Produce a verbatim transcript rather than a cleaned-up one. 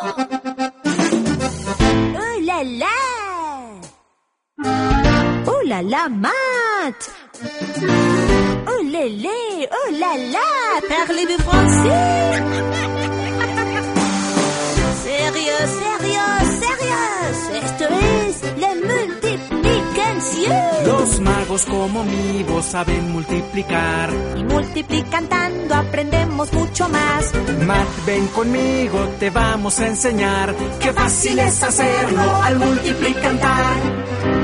¡Oh, la, la! ¡Oh, la, la, maths! ¡Oh, lé, lé! ¡Oh, la, la! Parlez-vous français? ¡Sérieux, sérieux, sérieux! Esto es la multiplicación. Los magos como mi voz saben multiplicar. Y multiplicando aprendemos mucho más. Matt, ven conmigo, te vamos a enseñar. Qué fácil es hacerlo al multiplicar.